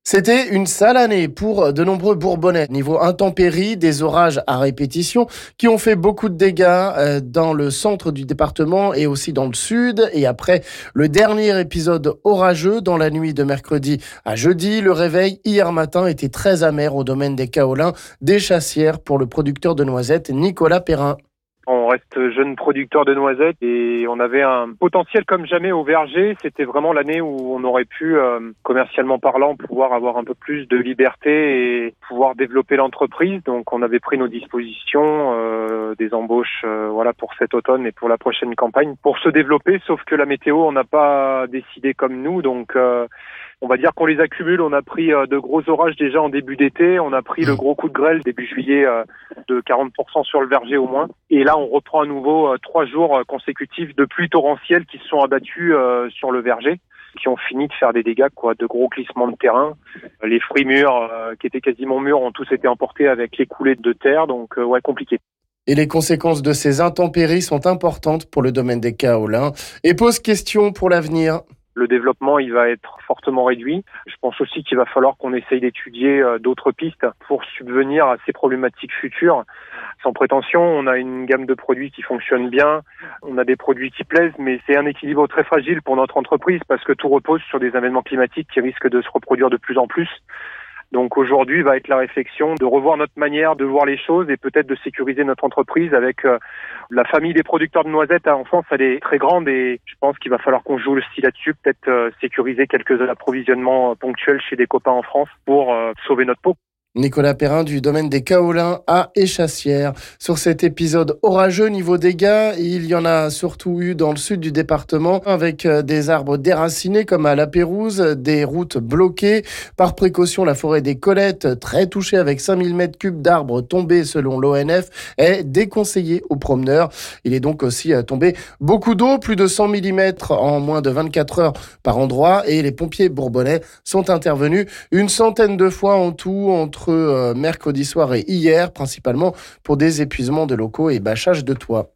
C'était une sale année pour de nombreux Bourbonnais. Niveau intempéries, des orages à répétition qui ont fait beaucoup de dégâts dans le centre du département et aussi dans le sud. Et après le dernier épisode orageux dans la nuit de mercredi à jeudi, le réveil hier matin était très amer au domaine des Kaolins, des Chassières pour le producteur de noisettes Nicolas Perrin. On reste jeune producteur de noisettes et on avait un potentiel comme jamais au verger. C'était vraiment l'année où on aurait pu, commercialement parlant, pouvoir avoir un peu plus de liberté et pouvoir développer l'entreprise. Donc on avait pris nos dispositions, des embauches pour cet automne et pour la prochaine campagne pour se développer. Sauf que la météo, on n'a pas décidé comme nous. Donc on va dire qu'on les accumule. On a pris de gros orages déjà en début d'été. On a pris le gros coup de grêle début juillet de 40% sur le verger au moins. Et là, on reprend à nouveau 3 jours consécutifs de pluies torrentielles qui se sont abattues sur le verger, qui ont fini de faire des dégâts, de gros glissements de terrain. Les fruits mûrs, qui étaient quasiment mûrs, ont tous été emportés avec les coulées de terre. Donc, compliqué. Et les conséquences de ces intempéries sont importantes pour le domaine des Kaolins et posent question pour l'avenir. Le développement, il va être fortement réduit. Je pense aussi qu'il va falloir qu'on essaye d'étudier d'autres pistes pour subvenir à ces problématiques futures. Sans prétention, on a une gamme de produits qui fonctionne bien, on a des produits qui plaisent, mais c'est un équilibre très fragile pour notre entreprise parce que tout repose sur des événements climatiques qui risquent de se reproduire de plus en plus. Donc aujourd'hui va être la réflexion de revoir notre manière de voir les choses et peut-être de sécuriser notre entreprise avec la famille des producteurs de noisettes en France, elle est très grande et je pense qu'il va falloir qu'on joue aussi là-dessus, peut-être sécuriser quelques approvisionnements ponctuels chez des copains en France pour sauver notre peau. Nicolas Perrin du domaine des Kaolins à Échassières. Sur cet épisode orageux niveau dégâts, il y en a surtout eu dans le sud du département avec des arbres déracinés comme à La Pérouse, des routes bloquées. Par précaution, la forêt des Colettes, très touchée avec 5000 m3 d'arbres tombés selon l'ONF, est déconseillée aux promeneurs. Il est donc aussi tombé beaucoup d'eau, plus de 100 mm en moins de 24 heures par endroit et les pompiers bourbonnais sont intervenus une centaine de fois en tout entre mercredi soir et hier, principalement pour des épuisements de locaux et bâchage de toits.